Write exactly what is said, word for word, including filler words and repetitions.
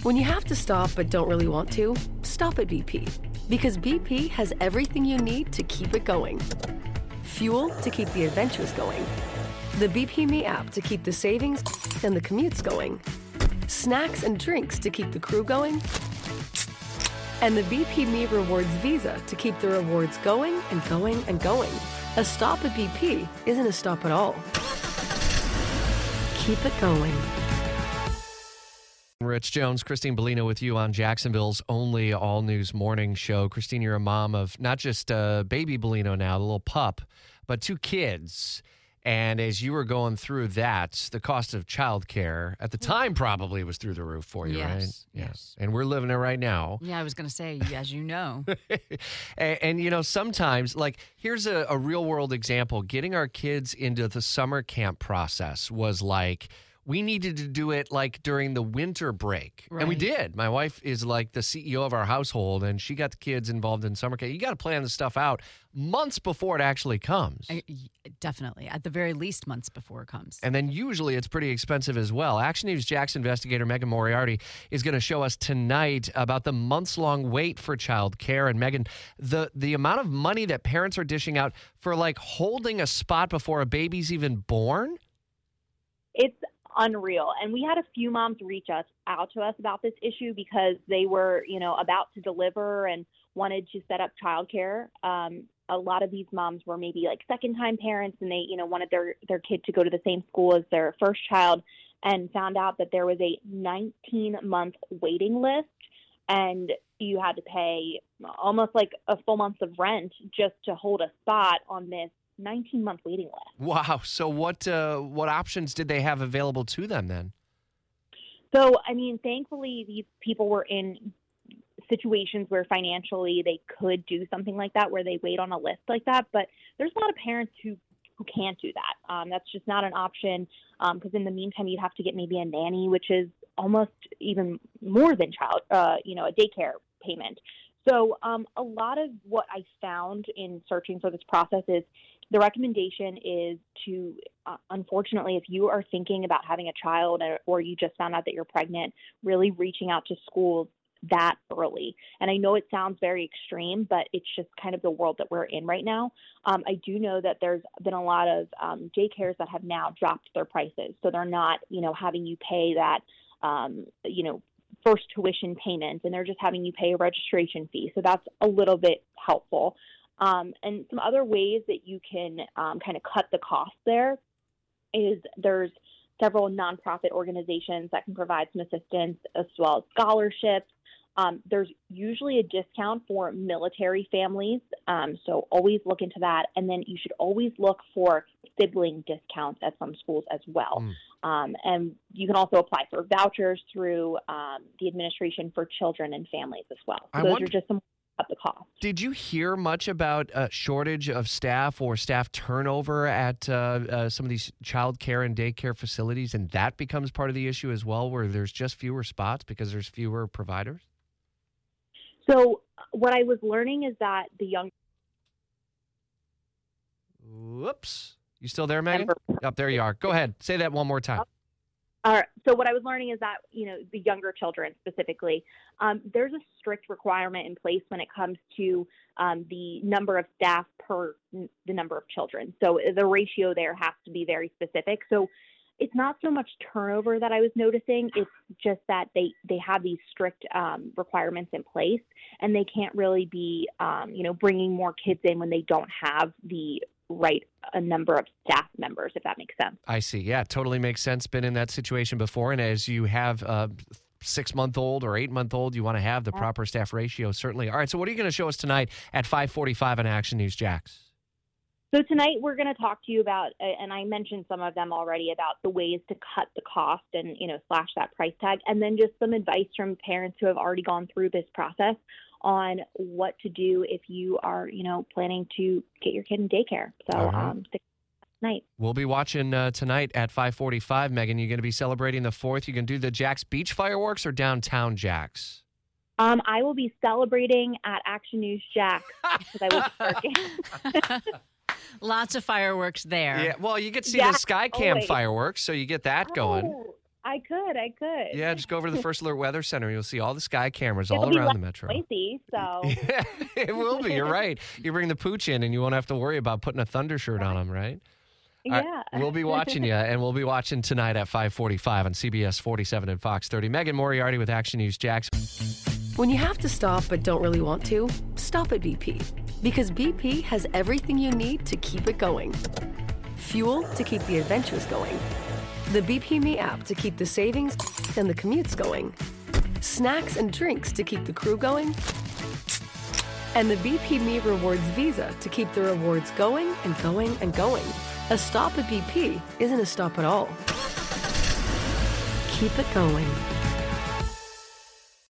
When you have to stop but don't really want to, stop at B P. Because B P has everything you need to keep it going. Fuel to keep the adventures going. The B P Me app to keep the savings and the commutes going. Snacks and drinks to keep the crew going. And the B P Me Rewards Visa to keep the rewards going and going and going. A stop at B P isn't a stop at all. Keep it going. Rich Jones, Christine Bellino with you on Jacksonville's only all-news morning show. Christine, you're a mom of not just uh, baby Bellino now, the little pup, but two kids. And as you were going through that, the cost of childcare at the time probably was through the roof for you, yes, right? Yes, yes. And we're living it right now. Yeah, I was going to say, as you know. and, and, you know, sometimes, like, here's a, a real-world example. Getting our kids into the summer camp process was like, we needed to do it like during the winter break. Right. And we did. My wife is like the C E O of our household, and she got the kids involved in summer camp. You got to plan this stuff out months before it actually comes. I, definitely. At the very least, months before it comes. And then usually it's pretty expensive as well. Action News Jax investigator Megan Moriarty is going to show us tonight about the months-long wait for child care. And Megan, the, the amount of money that parents are dishing out for like holding a spot before a baby's even born? It's unreal. And we had a few moms reach us out to us about this issue because they were, you know, about to deliver and wanted to set up childcare. Um, a lot of these moms were maybe like second time parents, and they, you know, wanted their, their kid to go to the same school as their first child, and found out that there was a nineteen month waiting list, and you had to pay almost like a full month of rent just to hold a spot on this nineteen month waiting list. Wow. So what uh, what options did they have available to them then? So, I mean, thankfully, these people were in situations where financially they could do something like that, where they wait on a list like that. But there's a lot of parents who, who can't do that. Um, that's just not an option, because um, in the meantime, you'd have to get maybe a nanny, which is almost even more than child, uh, you know, a daycare payment. So um, a lot of what I found in searching for this process is the recommendation is to, uh, unfortunately, if you are thinking about having a child, or, or you just found out that you're pregnant, really reaching out to schools that early. And I know it sounds very extreme, but it's just kind of the world that we're in right now. Um, I do know that there's been a lot of um, daycares that have now dropped their prices. So they're not, you know, having you pay that, um, you know, first tuition payment, and they're just having you pay a registration fee. So that's a little bit helpful. Um, and some other ways that you can um, kind of cut the cost there is there's several nonprofit organizations that can provide some assistance, as well as scholarships. Um, there's usually a discount for military families, um, so always look into that. And then you should always look for sibling discounts at some schools as well. Mm. Um, and you can also apply for vouchers through um, the Administration for Children and Families as well. So I those wonder, are just some of the cost. Did you hear much about a shortage of staff or staff turnover at uh, uh, some of these child care and daycare facilities, and that becomes part of the issue as well, where there's just fewer spots because there's fewer providers? So what I was learning is that the young... Whoops. You still there, Megan? Up oh, there you are. Go ahead. Say that one more time. All right. So what I was learning is that, you know, the younger children specifically, um, there's a strict requirement in place when it comes to um, the number of staff per n- the number of children. So the ratio there has to be very specific. So it's not so much turnover that I was noticing. It's just that they, they have these strict um, requirements in place, and they can't really be, um, you know, bringing more kids in when they don't have the right a number of staff members, if that makes sense. I see. Yeah, totally makes sense. Been in that situation before. And as you have a six-month-old or eight-month-old, you want to have the yeah. proper staff ratio, certainly. All right, so what are you going to show us tonight at five forty-five on Action News Jax? So tonight we're going to talk to you about, and I mentioned some of them already, about the ways to cut the cost and, you know, slash that price tag, and then just some advice from parents who have already gone through this process on what to do if you are, you know, planning to get your kid in daycare. So right. um, tonight. We'll be watching uh, tonight at five forty-five. Megan, you're going to be celebrating the fourth. You can do the Jax Beach fireworks or downtown Jax? Um, I will be celebrating at Action News Jax because I will be working. Lots of fireworks there. Yeah, well, you get to see yeah, the Skycam always. fireworks, so you get that oh, going. I could, I could. Yeah, just go over to the First Alert Weather Center. You'll see all the sky cameras It'll all be around less the metro. noisy, so. Yeah, it will be. You're right. You bring the pooch in and you won't have to worry about putting a thunder shirt on them, right? All Yeah. right, we'll be watching you, and we'll be watching tonight at five forty-five on C B S forty-seven and Fox thirty. Megan Moriarty with Action News Jax. When you have to stop but don't really want to, stop at B P. Because B P has everything you need to keep it going. Fuel to keep the adventures going. The B P Me app to keep the savings and the commutes going. Snacks and drinks to keep the crew going. And the B P Me Rewards Visa to keep the rewards going and going and going. A stop at B P isn't a stop at all. Keep it going.